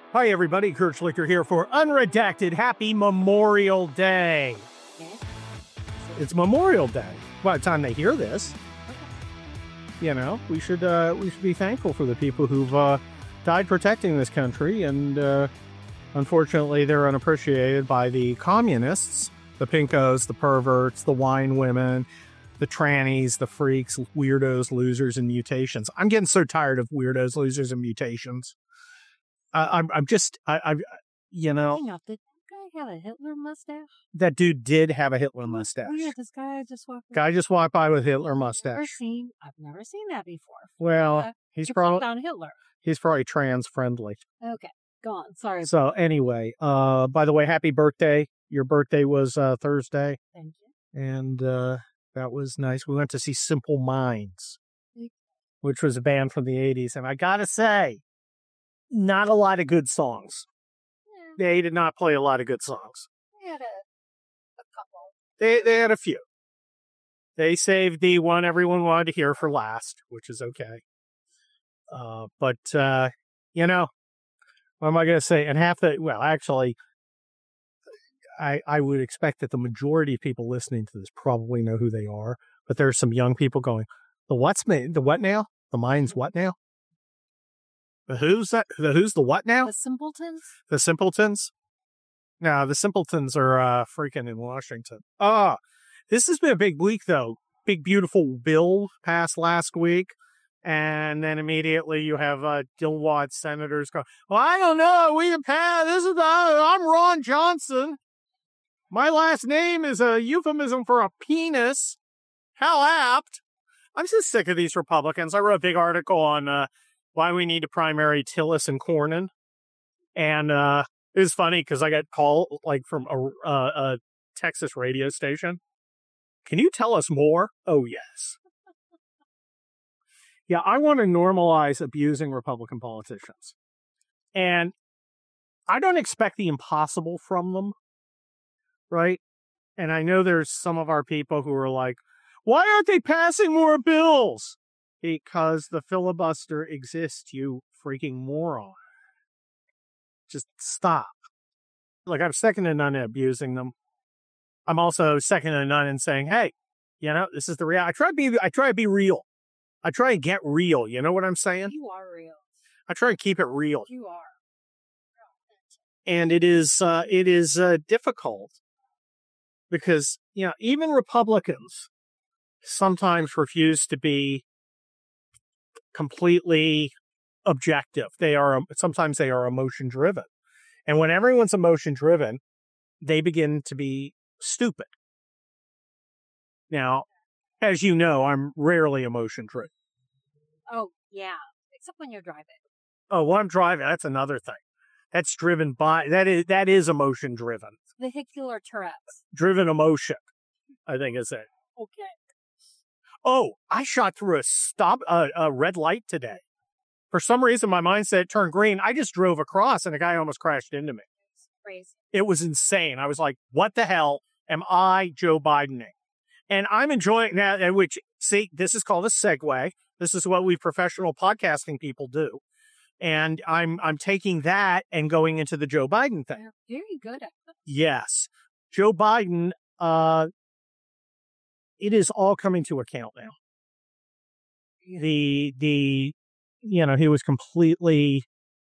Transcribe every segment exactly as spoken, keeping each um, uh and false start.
Hi, everybody. Kurt Schlichter here for Unredacted. Happy Memorial Day. It's Memorial Day. By the time they hear this, you know, we should uh, we should be thankful for the people who've uh, died protecting this country. And uh, unfortunately, they're unappreciated by the communists, the pinkos, the perverts, the wine women, the trannies, the freaks, weirdos, losers, and mutations. I'm getting so tired of weirdos, losers, and mutations. Uh, I'm I'm just I, I you know. Hang on, did that guy have a Hitler mustache? That dude did have a Hitler mustache. Oh yeah, this guy just walked. Guy just walked by with Hitler I've mustache. never seen. I've never seen that before. Well, Uh, he's you called probably down Hitler. he's probably trans friendly. Okay, go on. Sorry. So anyway, uh, by the way, happy birthday! Your birthday was uh, Thursday, Thank you. and uh, that was nice. We went to see Simple Minds, which was a band from the eighties, and I gotta say, not a lot of good songs. Yeah, They did not play a lot of good songs. we had a, a couple. They they had a few. They saved the one everyone wanted to hear for last, which is okay. Uh, but uh, you know, what am I going to say? And half the well, actually, I I would expect that the majority of people listening to this probably know who they are. But there are some young people going, the what's me? The what now? The mind's what now? The who's that? The who's the what now? The Simpletons. The Simpletons? No, the Simpletons are uh, freaking in Washington. Ah, this has been a big week, though. Big, beautiful bill passed last week. And then immediately you have uh, Dilwad senators go, well, I don't know. We have passed. This is, uh, I'm Ron Johnson. My last name is a euphemism for a penis. How apt. I'm just sick of these Republicans. I wrote a big article on uh, why we need to primary Tillis and Cornyn. And uh, it was funny because I got called like from a, uh, a Texas radio station. Can you tell us more? Oh, yes. Yeah, I want to normalize abusing Republican politicians. And I don't expect the impossible from them, right? And I know there's some of our people who are like, why aren't they passing more bills? Because the filibuster exists, you freaking moron. Just stop. Like, I'm second to none in abusing them. I'm also second to none in saying, hey, you know, this is the reality. I try to be, I try to be real. I try to get real. You know what I'm saying? You are real. I try to keep it real. You are. And it is, uh, it is uh, difficult because, you know, even Republicans sometimes refuse to be completely objective. They are, sometimes they are emotion driven. And when everyone's emotion driven, they begin to be stupid. Now, as you know, I'm rarely emotion driven. Oh yeah, except when you're driving. Oh, when I'm driving, that's another thing. That's driven by, that is, that is emotion driven. Vehicular Tourette's. Driven emotion, I think is it. Okay. Oh, I shot through a stop, uh, a red light today. For some reason, my mind said it turned green. I just drove across and a guy almost crashed into me. It's crazy. It was insane. I was like, what the hell am I Joe Bidening? And I'm enjoying that, which, see, this is called a segue. This is what we professional podcasting people do. And I'm I'm taking that and going into the Joe Biden thing. You're very good at it. Yes. Joe Biden, uh, it is all coming to account now. The, the, you know, he was completely,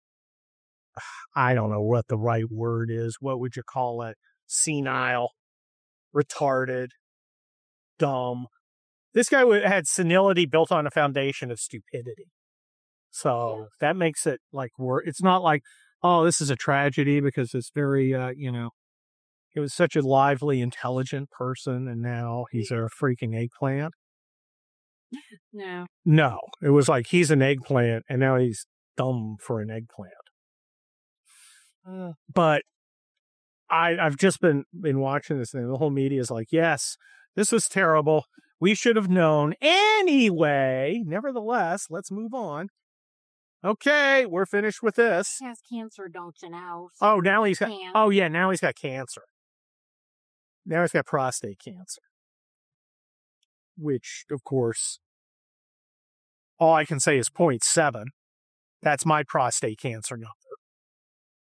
I don't know what the right word is. What would you call it? Senile, retarded, dumb. This guy had senility built on a foundation of stupidity. So yeah. That makes it like, it's not like, oh, this is a tragedy because it's very, uh, you know, he was such a lively, intelligent person and now he's a freaking eggplant. No. No, it was like he's an eggplant and now he's dumb for an eggplant. Uh, but I, I've just been, been watching this thing. The whole media is like, yes, this was terrible. We should have known. Anyway, nevertheless, let's move on. Okay, we're finished with this. He has cancer, don't you know? So oh, now he's got, oh yeah, now he's got cancer. Now he's got prostate cancer. Which, of course, all I can say is zero point seven. That's my prostate cancer number.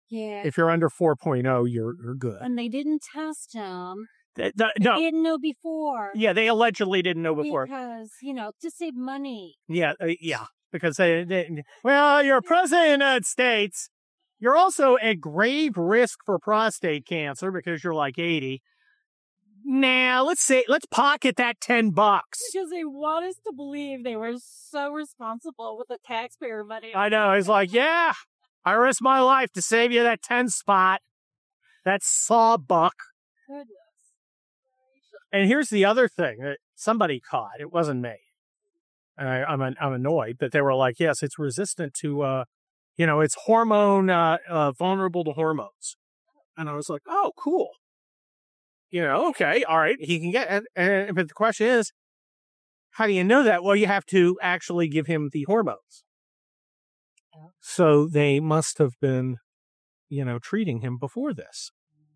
Yeah. If you're under four point oh, you're you're good. And they didn't test him. Th- th- no, They didn't know before. yeah, they allegedly didn't know before. Because, you know, to save money. Yeah, uh, yeah, because they, they, well, you're president of the United States. You're also at grave risk for prostate cancer because you're like eighty. Now, let's say, let's pocket that ten bucks. Because they want us to believe they were so responsible with the taxpayer money. I know. He's like, yeah, I risked my life to save you that ten spot, that sawbuck. Goodness. And here's the other thing that somebody caught. It wasn't me. And I, I'm, I'm annoyed, but they were like, yes, it's resistant to, uh, you know, it's hormone, uh, uh, vulnerable to hormones. And I was like, oh, cool. You know, okay, all right, he can get, and, and but the question is, how do you know that? Well, you have to actually give him the hormones. Oh. So they must have been, you know, treating him before this.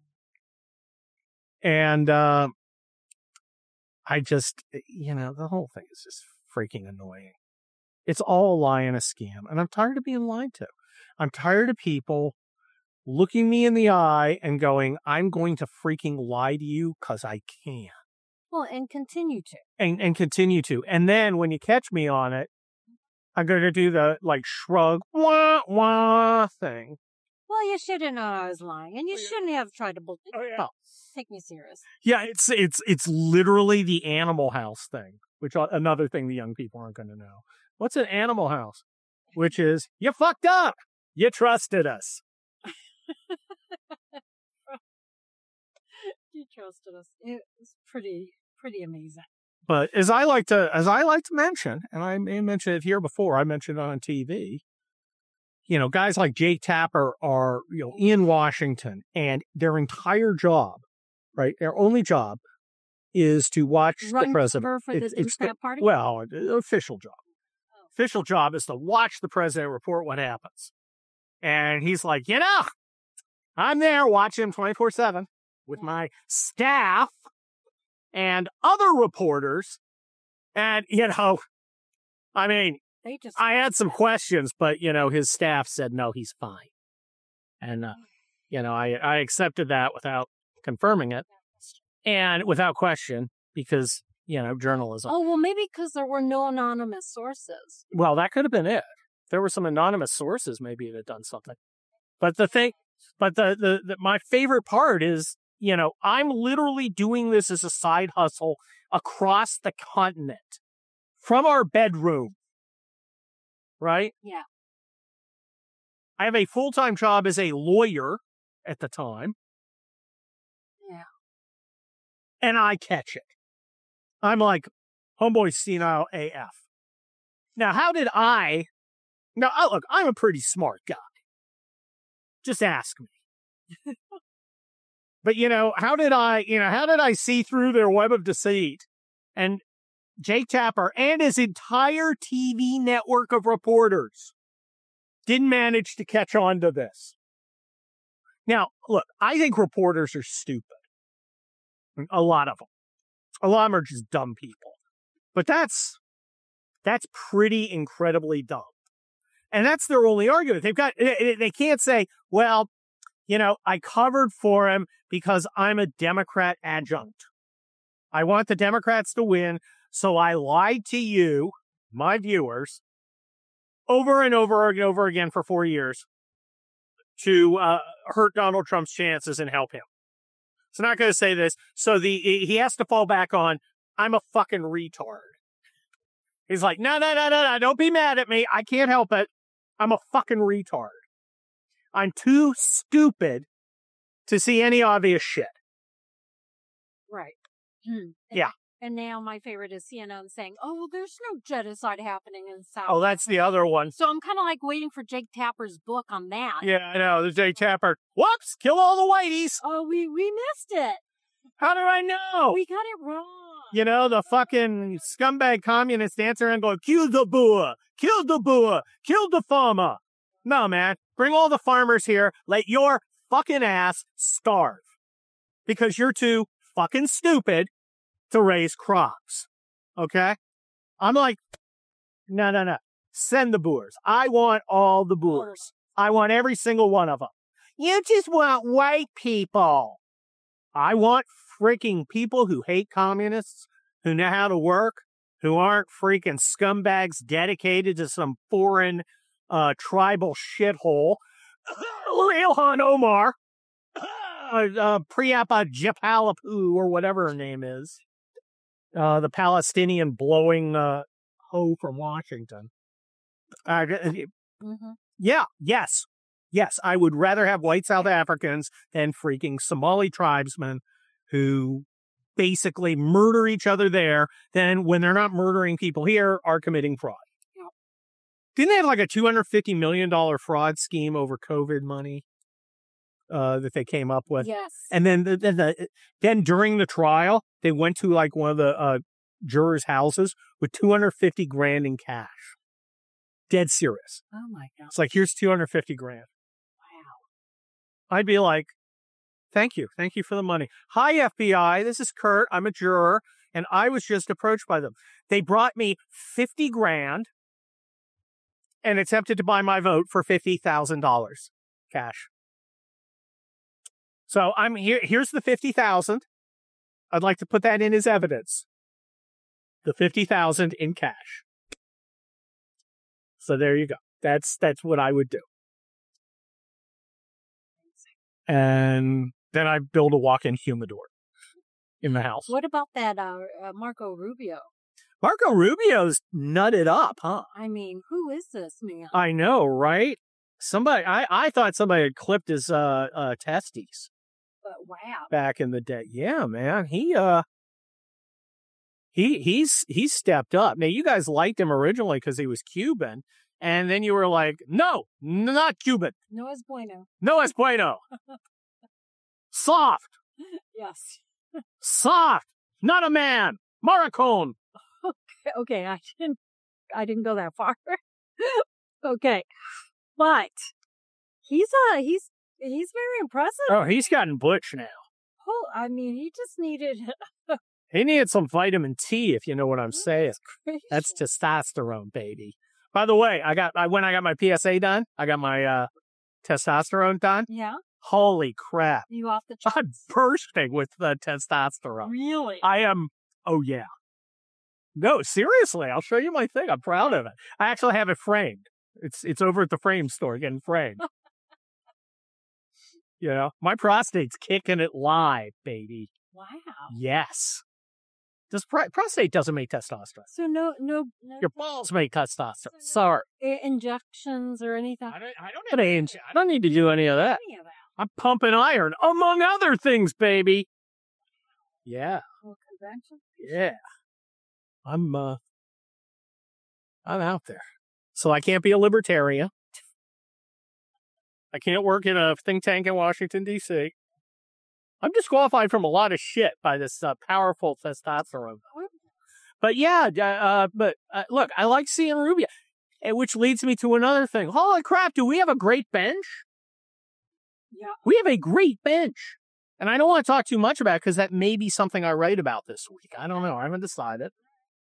And uh, I just, you know, the whole thing is just freaking annoying. It's all a lie and a scam, and I'm tired of being lied to. I'm tired of people looking me in the eye and going, I'm going to freaking lie to you because I can. Well, and continue to. And and continue to. And then when you catch me on it, I'm going to do the, like, shrug, wah, wah thing. Well, you should have known I was lying, and you Oh, yeah. shouldn't have tried to believe. Oh, yeah. Well, take me serious. Yeah, it's it's it's literally the Animal House thing, which uh, another thing the young people aren't going to know. What's an Animal House? Which is, you fucked up. You trusted us. You trusted us. It was pretty, pretty amazing. But as I like to, as I like to mention, and I may mention it here before, I mentioned it on T V. You know, guys like Jake Tapper are, you know, in Washington, and their entire job, right, their only job, is to watch Run the president. cover for the It's- it's the- Democrat Party? Well, the official job. Oh. Official job is to watch the president report what happens. And he's like, you know, I'm there watching him twenty-four seven with my staff and other reporters. And, you know, I mean, They just. I had some questions, but, you know, his staff said, no, he's fine. And, uh, you know, I, I accepted that without confirming it and without question because, you know, journalism. Oh, well, maybe because there were no anonymous sources. Well, that could have been it. If there were some anonymous sources, maybe it had done something. But the thing, but the, the, the, my favorite part is, you know, I'm literally doing this as a side hustle across the continent from our bedroom. Right? Yeah. I have a full-time job as a lawyer at the time. Yeah. And I catch it. I'm like, homeboy senile A F. Now, how did I... Now, oh, look, I'm a pretty smart guy. Just ask me. But, you know, how did I, you know, how did I see through their web of deceit? And Jake Tapper and his entire T V network of reporters didn't manage to catch on to this. Now, look, I think reporters are stupid. A lot of them. A lot of them are just dumb people. But that's, that's pretty incredibly dumb. And that's their only argument. They've got, they can't say, well, you know, I covered for him because I'm a Democrat adjunct. I want the Democrats to win, so I lied to you, my viewers, over and over and over again for four years to uh, hurt Donald Trump's chances and help him. So I'm not going to say this. So the he has to fall back on, I'm a fucking retard. He's like, no, no, no, no, no, don't be mad at me. I can't help it. I'm a fucking retard. I'm too stupid to see any obvious shit. Right. Hmm. Yeah. And now my favorite is C N N saying, oh, well, there's no genocide happening in South. Oh, that's the other one. So I'm kind of like waiting for Jake Tapper's book on that. Yeah, I know. The Jake Tapper. Whoops! Kill all the whiteys. Oh, we, we missed it. How did I know? We got it wrong. You know, the fucking scumbag communist dancer and going, kill the Boer, kill the Boer, kill the farmer. No, man. Bring all the farmers here. Let your fucking ass starve. Because you're too fucking stupid to raise crops. Okay? I'm like, no, no, no. Send the Boers. I want all the Boers. I want every single one of them. You just want white people. I want freaking people who hate communists, who know how to work, who aren't freaking scumbags dedicated to some foreign uh, tribal shithole. Ilhan Omar, uh, uh, Priapa Japalapu, or whatever her name is, uh, the Palestinian blowing uh, hoe from Washington. Uh, Mm-hmm. yeah, yes, yes, I would rather have white South Africans than freaking Somali tribesmen who basically murder each other there, than when they're not murdering people here, are committing fraud. Yep. Didn't they have like a two hundred fifty million dollars fraud scheme over COVID money uh, that they came up with? Yes. And then, the, then, the, then during the trial, they went to like one of the uh, jurors' houses with two hundred fifty grand in cash. Dead serious. Oh my God. It's like, here's two hundred fifty grand. Wow. I'd be like, thank you. Thank you for the money. Hi, F B I. This is Kurt. I'm a juror, and I was just approached by them. They brought me fifty grand and attempted to buy my vote for fifty thousand dollars cash. So I'm here. Here's the fifty thousand. I'd like to put that in as evidence. The fifty thousand in cash. So there you go. That's that's what I would do. And then I build a walk-in humidor in the house. What about that uh, uh, Marco Rubio? Marco Rubio's nutted up, huh? I mean, who is this man? I know, right? Somebody, I, I thought somebody had clipped his uh, uh, testes But wow. back in the day. Yeah, man. He uh, he he's he's stepped up. Now, you guys liked him originally because he was Cuban, and then you were like, no, not Cuban. No es bueno. No es bueno. Soft. Yes. Soft. Not a man. Maricon. Okay, I didn't I didn't go that far. Okay. But he's uh he's he's very impressive. Oh, he's gotten butch now. Oh, I mean, he just needed He needed some vitamin T, if you know what I'm saying. Gracious. That's testosterone, baby. By the way, I got I when I got my P S A done, I got my uh, testosterone done. Yeah. Holy crap! You off the charts? I'm bursting with the testosterone. Really? I am. Oh yeah. No, seriously, I'll show you my thing. I'm proud of it. I actually have it framed. It's it's over at the frame store getting framed. You know, my prostate's kicking it live, baby. Wow. Yes. Does pro- prostate doesn't make testosterone. So no no, no Your balls make testosterone. Sorry. i- injections or anything. I don't, I don't have any, I don't need to do any of that. Any of that. I'm pumping iron, among other things, baby. Yeah. Well, convention. Yeah. I'm, uh, I'm out there. So I can't be a libertarian. I can't work in a think tank in Washington, D C I'm disqualified from a lot of shit by this uh, powerful testosterone. But yeah, uh, uh, but uh, look, I like seeing Rubio, and which leads me to another thing. Holy crap, do we have a great bench? Yeah. We have a great bench. And I don't want to talk too much about it because that may be something I write about this week. I don't know. I haven't decided.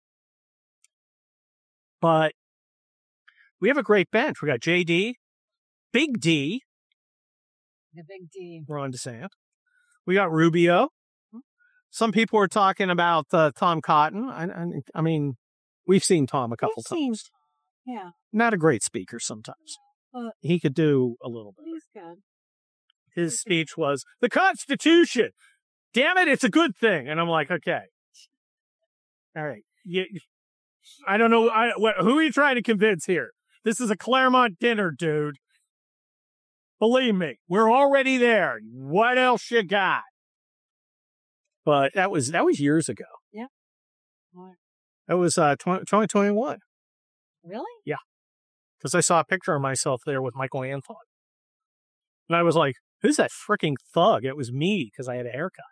But we have a great bench. We got J D, Big D, The big D. Ron DeSantis. We got Rubio. Some people are talking about uh, Tom Cotton. I, I, I mean, we've seen Tom a couple We've times. seen- Yeah. Not a great speaker sometimes. But He could do a little bit. he's good. His speech was, the Constitution! Damn it, it's a good thing. And I'm like, okay. All right. You, I don't know. I, what, who are you trying to convince here? This is a Claremont dinner, dude. Believe me, we're already there. What else you got? But that was that was years ago. Yeah. What? That was uh, twenty twenty-one. Really? Because I saw a picture of myself there with Michael Anthon. And I was like, who's that freaking thug? It was me because I had a haircut.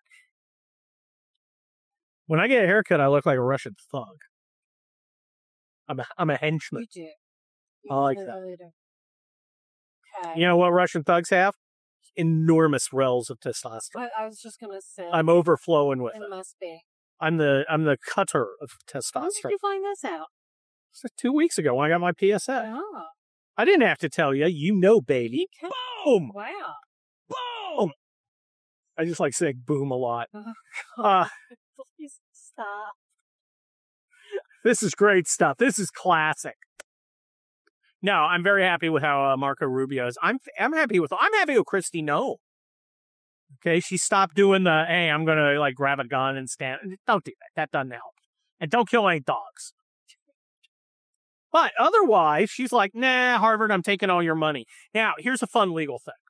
When I get a haircut, I look like a Russian thug. I'm a, I'm a henchman. You do. I like You that. really do. Okay. You know what Russian thugs have? Enormous wells of testosterone. I, I was just gonna say. I'm overflowing with it it. must be. I'm the I'm the cutter of When did testosterone. you find this out? So two weeks ago when I got my P S A. Oh. I didn't have to tell you. You know, baby. Okay. Boom! Wow. Oh, I just like saying boom a lot. Oh, Uh, please stop. this is great stuff. This is classic. No, I'm very happy with how uh, Marco Rubio is. I'm I'm happy with I'm happy with Kristi Noem. Okay, she stopped doing the hey, I'm gonna like grab a gun and stand. Don't do that. That doesn't help. And don't kill any dogs. But otherwise, she's like, nah, Harvard, I'm taking all your money. Now, here's a fun legal thing.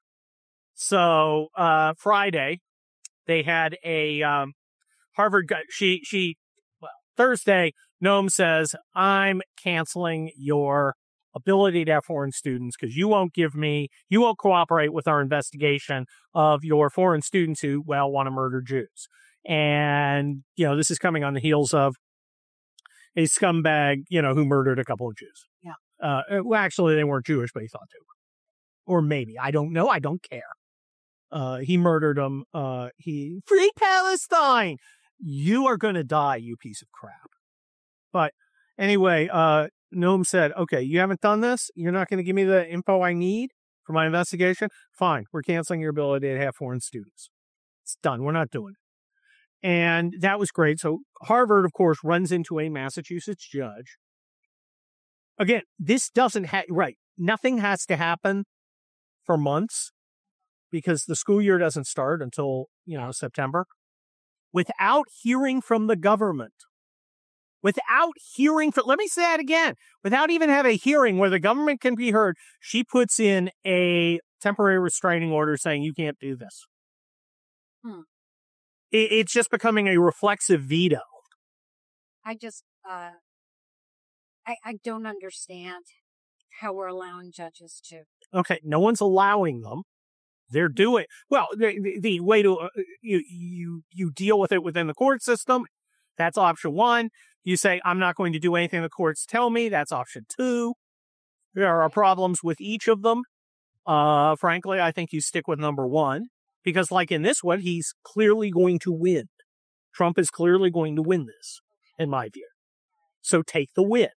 So uh, Friday, they had a um, Harvard. She she well Thursday. Noem says, I'm canceling your ability to have foreign students because you won't give me, you won't cooperate with our investigation of your foreign students who, well, want to murder Jews. And, you know, this is coming on the heels of a scumbag, you know, who murdered a couple of Jews. Yeah. Uh, well, actually, they weren't Jewish, but he thought they were. Or maybe. I don't know. I don't care. Uh, he murdered them. Uh, he, free Palestine! You are going to die, you piece of crap. But anyway, uh, Noem said, okay, you haven't done this? You're not going to give me the info I need for my investigation? Fine. We're canceling your ability to have foreign students. It's done. We're not doing it. And that was great. So Harvard, of course, runs into a Massachusetts judge. Again, this doesn't have, right, nothing has to happen for months because the school year doesn't start until, you know, September. Without hearing from the government. Without hearing from, let me say that again, without even having a hearing where the government can be heard, she puts in a temporary restraining order saying you can't do this. Hmm. It, it's just becoming a reflexive veto. I just, uh, I, I don't understand how we're allowing judges to. Okay, no one's allowing them. They're doing, well, the, the, the way to, uh, you, you, you deal with it within the court system, that's option one. You say, I'm not going to do anything the courts tell me. That's option two. There are problems with each of them. Uh, frankly, I think you stick with number one because like in this one, he's clearly going to win. Trump is clearly going to win this, in my view. So take the win.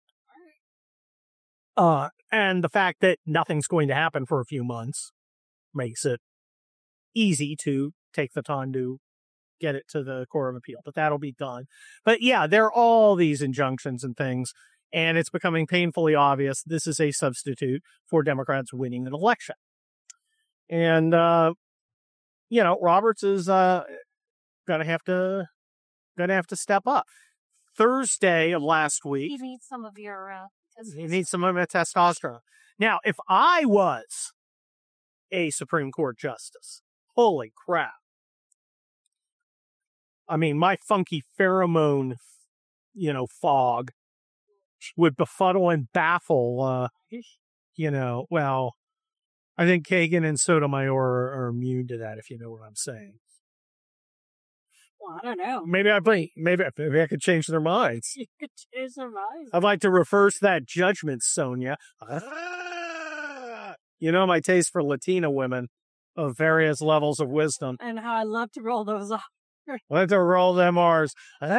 Uh, and the fact that nothing's going to happen for a few months makes it easy to take the time to get it to the Court of Appeal, but that'll be done. But yeah, there are all these injunctions and things, and it's becoming painfully obvious this is a substitute for Democrats winning an election. And, uh, you know, Roberts is uh, gonna have to gonna have to step up. Thursday of last week, You need some of your, uh, he needs some of my testosterone. Now, if I was a Supreme Court justice, holy crap. I mean, my funky pheromone, you know, fog would befuddle and baffle, uh, you know, well, I think Kagan and Sotomayor are, are immune to that, if you know what I'm saying. Well, I don't know. Maybe I maybe, maybe I could change their minds. You could change their minds. I'd like to reverse that judgment, Sonia. You know my taste for Latina women of various levels of wisdom. And how I love to roll those off. Let to roll them R's.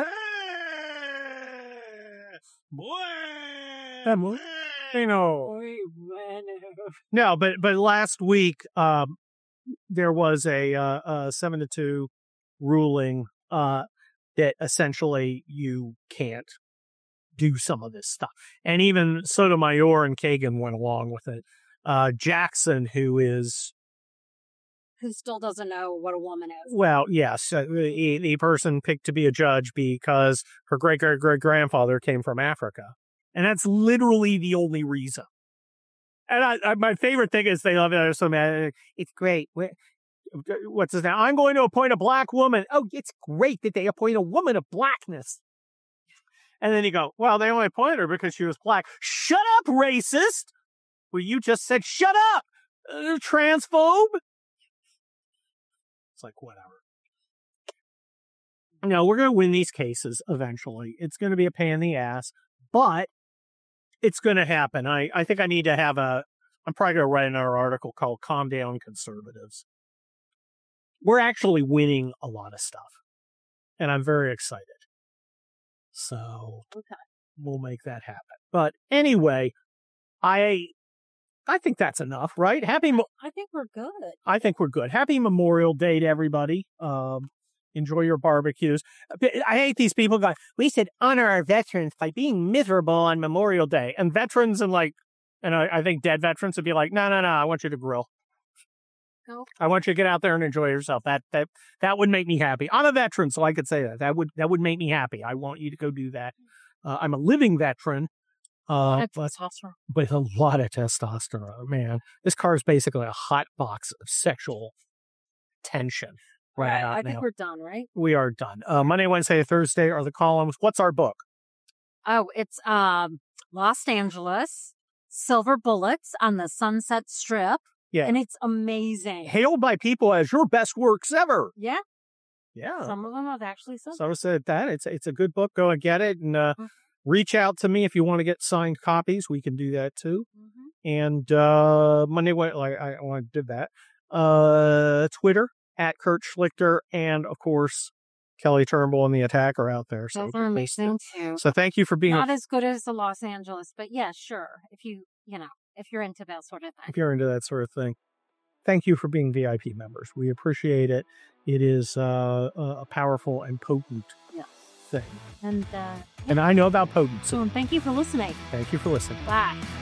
You know. No, but but last week um, there was a, uh, a seven to two ruling uh, that essentially you can't do some of this stuff, and even Sotomayor and Kagan went along with it. Uh, Jackson, who is Who still doesn't know what a woman is. Well, yes, uh, the, the person picked to be a judge because her great great great grandfather came from Africa, and that's literally the only reason. And I, I, my favorite thing is they love it so mad. It's great. What's his name? I'm going to appoint a black woman. Oh, it's great that they appoint a woman of blackness. And then you go, well, they only appointed her because she was black. Shut up, racist! Well, you just said shut up, uh, transphobe. It's like, whatever. No, we're going to win these cases eventually. It's going to be a pain in the ass, but it's going to happen. I, I think I need to have a, I'm probably going to write another article called Calm Down Conservatives. We're actually winning a lot of stuff, and I'm very excited. So Okay. we'll make that happen. But anyway, I I think that's enough, right? Happy. Mo- I think we're good. I think we're good. Happy Memorial Day to everybody. Um, enjoy your barbecues. I hate these people going, we should honor our veterans by being miserable on Memorial Day. And veterans and like, and I, I think dead veterans would be like, no, no, no, I want you to grill. No. I want you to get out there and enjoy yourself. That that that would make me happy. I'm a veteran, so I could say that. That would that would make me happy. I want you to go do that. Uh, I'm a living veteran. Uh, but, testosterone. but a lot of testosterone, man. This car is basically a hot box of sexual tension right I, out I think now. we're done, right? We are done. Uh, Monday, Wednesday, Thursday are the columns. What's our book? Oh, it's um Los Angeles, Silver Bullets on the Sunset Strip. Yeah. And it's amazing. Hailed by people as your best works ever. Yeah. Yeah. Some of them have actually said So I said that. It's, it's a good book. Go and get it. And uh, Mhm. reach out to me if you want to get signed copies. We can do that too. Mm-hmm. And uh, Monday, Wed- like I, I did that. Uh, Twitter at Kurt Schlichter, and of course Kelly Turnbull and the Attacker out there. So, Those are amazing too. so thank you for being. Not A, as good as the Los Angeles, but yeah, sure. If you, you know, if you're into that sort of thing. if you're into that sort of thing, thank you for being V I P members. We appreciate it. It is uh, a powerful and potent Yeah. thing, And uh, and I know about potency. so thank you for listening. Thank you for listening. Bye.